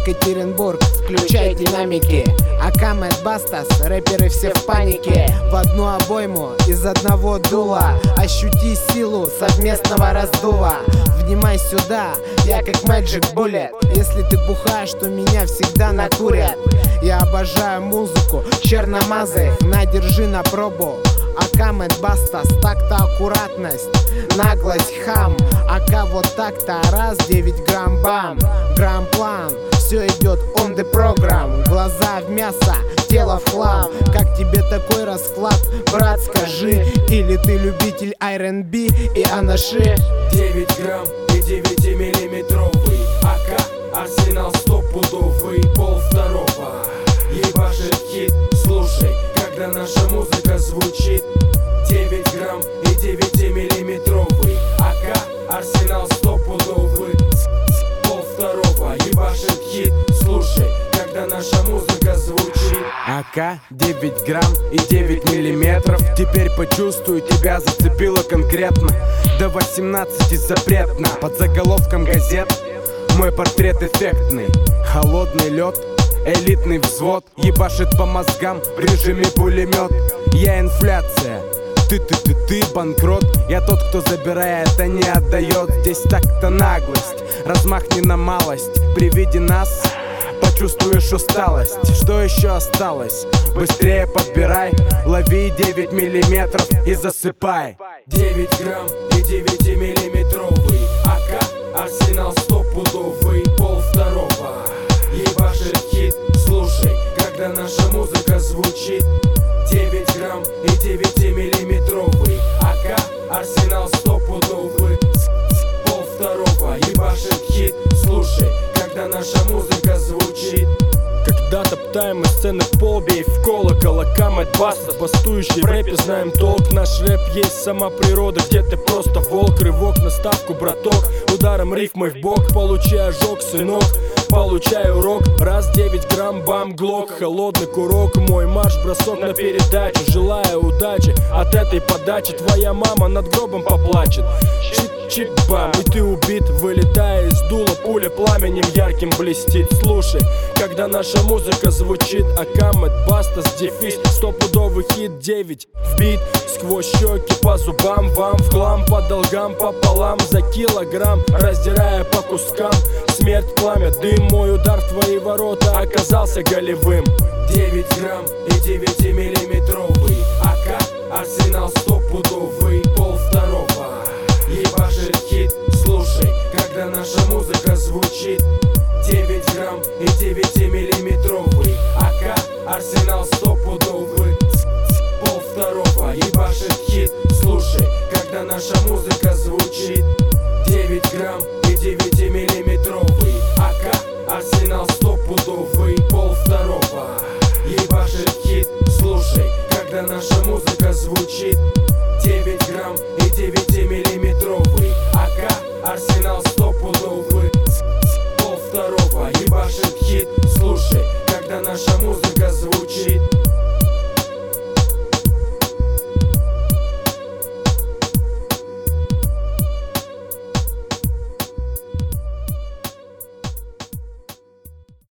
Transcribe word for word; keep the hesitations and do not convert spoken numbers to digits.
Екатеринбург, включай динамики. АК Мэд Бастас, рэперы все в панике. В одну обойму из одного дула. Ощути силу совместного раздува. Внимай сюда, я как Magic Bullet. Если ты бухаешь, то меня всегда накурят. Я обожаю музыку, черномазых, на, держи на пробу. АК Мэд Бастас, так-то аккуратность, наглость, хам. АК вот так-то, раз, девять грамм, бам. Грамм-план, все идет on the program. Глаза в мясо, тело в хлам. Как тебе такой расклад, брат, скажи? Или ты любитель ар энд би и анаши? девять грамм и девятимиллиметровый АК, арсенал стопудовый, пол второго. Ебашит хит, слушай, когда наша музыка звучит. девять грамм и девятимиллиметровый АК, арсенал стопудовый, пол второго. Ебашит хит, слушай, когда наша музыка звучит. АК девять грамм и девять миллиметров. Теперь почувствуй, тебя зацепило конкретно. До восемнадцати запретно. Под заголовком газет мой портрет эффектный. Холодный лед, элитный взвод ебашит по мозгам в режиме пулемет. Я инфляция, ты-ты-ты-ты банкрот. Я тот, кто забирает, а не отдает. Здесь так-то наглость, размах не на малость. При виде нас почувствуешь усталость. Что еще осталось? Быстрее подбирай, лови девять миллиметров и засыпай. девять грамм и девятимиллиметровый АК, арсенал стопудовый, пол второго. Ебашит хит, слушай, когда наша музыка звучит. девять грамм и девятимиллиметровый АК, арсенал стопудовый, пол второго. Ебашит хит, слушай, когда наша музыка звучит. Когда топтаем из сцены пол, бей в колокол. АК Мэд Бастас, бастующий в рэпе, знаем толк. Наш рэп есть сама природа, где ты просто волк. Рывок на ставку, браток, ударом рифмой в бок. Получай ожог, сынок, получай урок. Раз, девять грамм, бам, глок. Холодный курок, мой марш, бросок на передачу. Желаю удачи от этой подачи. Твоя мама над гробом поплачет. Чик-чик-бам, и ты убит, вылетая из дула. Пуля пламенем ярким блестит. Слушай, когда наша музыка звучит. АК Мэд Бастас, дефис, стопудовый хит. Девять в бит, сквозь щеки по зубам. Вам в хлам, по долгам пополам. За килограмм, раздирая по кускам. Смерть, пламя, дым, мой удар в твои ворота оказался голевым. девять грамм и девятимиллиметровый АК, арсенал стопудовый, пол второго. Ебашит хит, слушай, когда наша музыка звучит. девять грамм и девятимиллиметровый АК, арсенал стопудовый, пол второго. Ебашит хит, слушай, когда наша музыка звучит. девять грамм и девятимиллиметровый АК, арсенал стопудовый, пол второго. Ебашит хит, слушай, когда наша музыка звучит. девять грамм и девятимиллиметровый АК, арсенал стопудовый, пол второго. Ебашит хит, слушай, когда наша музыка